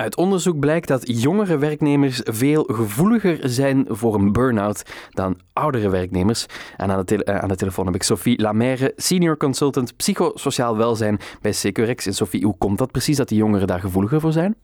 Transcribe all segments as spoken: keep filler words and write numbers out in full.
Uit onderzoek blijkt dat jongere werknemers veel gevoeliger zijn voor een burn-out dan oudere werknemers. En aan de, tele- aan de telefoon heb ik Sophie Lamère, senior consultant psychosociaal welzijn bij Securex. En Sophie, hoe komt dat precies dat die jongeren daar gevoeliger voor zijn?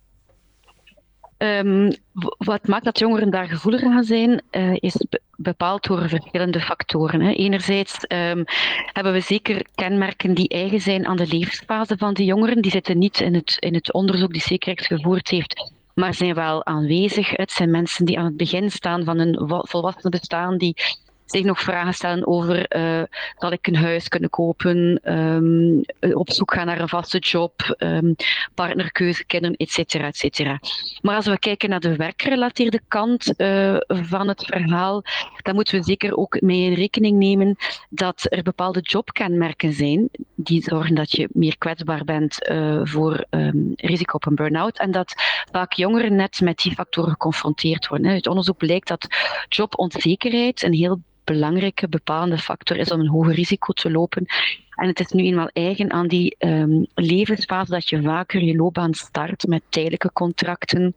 Um, wat maakt dat jongeren daar gevoeliger gaan zijn, uh, is be- bepaald door verschillende factoren. Hè. Enerzijds um, hebben we zeker kenmerken die eigen zijn aan de levensfase van de jongeren. Die zitten niet in het, in het onderzoek die Securex gevoerd heeft, maar zijn wel aanwezig. Het zijn mensen die aan het begin staan van hun volwassen bestaan, die zich nog vragen stellen over uh, zal ik een huis kunnen kopen, um, op zoek gaan naar een vaste job, um, partnerkeuze, kinderen, et cetera, et cetera. Maar als we kijken naar de werkgerelateerde kant uh, van het verhaal, dan moeten we zeker ook mee in rekening nemen dat er bepaalde jobkenmerken zijn die zorgen dat je meer kwetsbaar bent uh, voor um, risico op een burn-out en dat vaak jongeren net met die factoren geconfronteerd worden. Uit onderzoek blijkt dat jobonzekerheid een heel belangrijke bepalende factor is om een hoger risico te lopen. En het is nu eenmaal eigen aan die um, levensfase dat je vaker je loopbaan start met tijdelijke contracten.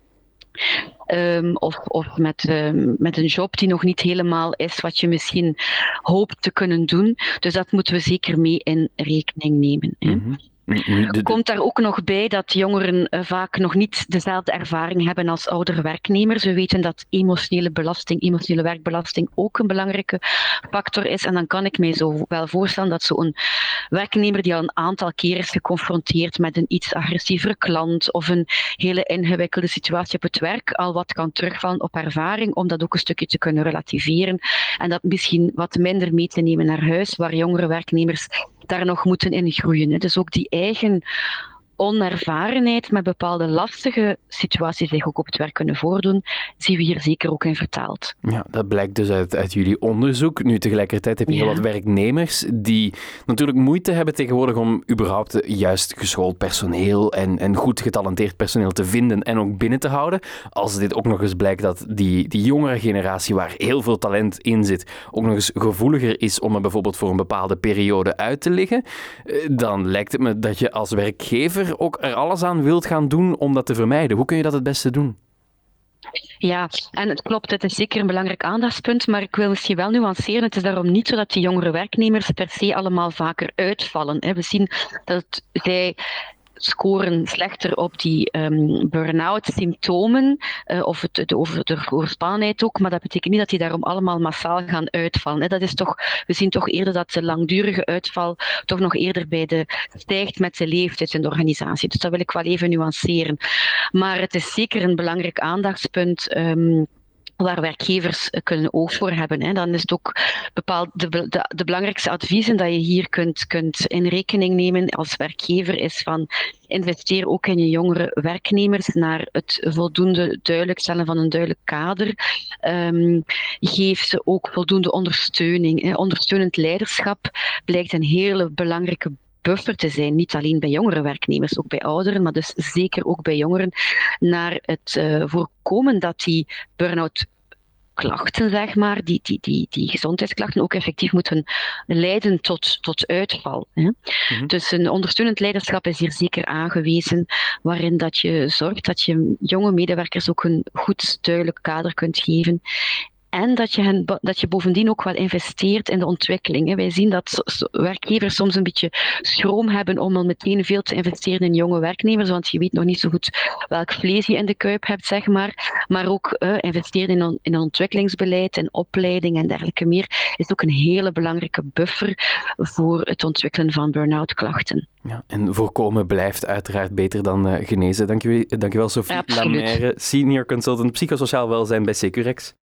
Um, of of met, um, met een job die nog niet helemaal is wat je misschien hoopt te kunnen doen. Dus dat moeten we zeker mee in rekening nemen. Mm-hmm. Er komt daar ook nog bij dat jongeren uh, vaak nog niet dezelfde ervaring hebben als oudere werknemers. We weten dat emotionele belasting, emotionele werkbelasting ook een belangrijke factor is. En dan kan ik mij zo wel voorstellen dat zo'n werknemer die al een aantal keer is geconfronteerd met een iets agressievere klant of een hele ingewikkelde situatie op het werk al wat kan terugvallen op ervaring om dat ook een stukje te kunnen relativeren en dat misschien wat minder mee te nemen naar huis, waar jongere werknemers daar nog moeten in groeien. Dus ook die eigen onervarenheid met bepaalde lastige situaties die zich ook op het werk kunnen voordoen, zien we hier zeker ook in vertaald. Ja, dat blijkt dus uit, uit jullie onderzoek. Nu, tegelijkertijd heb je ja. heel wat werknemers die natuurlijk moeite hebben tegenwoordig om überhaupt juist geschoold personeel en, en goed getalenteerd personeel te vinden en ook binnen te houden. Als dit ook nog eens blijkt dat die, die jongere generatie waar heel veel talent in zit, ook nog eens gevoeliger is om er bijvoorbeeld voor een bepaalde periode uit te liggen, dan lijkt het me dat je als werkgever ook er alles aan wilt gaan doen om dat te vermijden. Hoe kun je dat het beste doen? Ja, en het klopt, het is zeker een belangrijk aandachtspunt, maar ik wil misschien wel nuanceren. Het is daarom niet zo dat die jongere werknemers per se allemaal vaker uitvallen. We zien dat zij scoren slechter op die um, burn-out symptomen uh, of het, de, over, de overspannenheid ook, maar dat betekent niet dat die daarom allemaal massaal gaan uitvallen. Hè. Dat is toch, we zien toch eerder dat de langdurige uitval toch nog eerder bij de, stijgt met de leeftijd in de organisatie. Dus dat wil ik wel even nuanceren. Maar het is zeker een belangrijk aandachtspunt um, waar werkgevers kunnen oog voor hebben. Hè. Dan is het ook bepaald de, de, de belangrijkste adviezen dat je hier kunt, kunt in rekening nemen als werkgever is van investeer ook in je jongere werknemers naar het voldoende duidelijk stellen van een duidelijk kader. Um, geef ze ook voldoende ondersteuning. Hè. Ondersteunend leiderschap blijkt een hele belangrijke buffer te zijn, niet alleen bij jongere werknemers, ook bij ouderen, maar dus zeker ook bij jongeren, naar het uh, voorkomen dat die burn-out klachten, zeg maar, die, die, die, die gezondheidsklachten ook effectief moeten leiden tot, tot uitval. Hè. Mm-hmm. Dus een ondersteunend leiderschap is hier zeker aangewezen, waarin dat je zorgt dat je jonge medewerkers ook een goed, duidelijk kader kunt geven. En dat je, hen, dat je bovendien ook wel investeert in de ontwikkeling. Wij zien dat werkgevers soms een beetje schroom hebben om al meteen veel te investeren in jonge werknemers, want je weet nog niet zo goed welk vlees je in de kuip hebt, zeg maar. Maar ook uh, investeren in een, in een ontwikkelingsbeleid, in opleiding en dergelijke meer, is ook een hele belangrijke buffer voor het ontwikkelen van burn-out klachten. Ja, en voorkomen blijft uiteraard beter dan uh, genezen. Dank je, dankjewel Sophie Lamère, senior consultant psychosociaal welzijn bij Securex.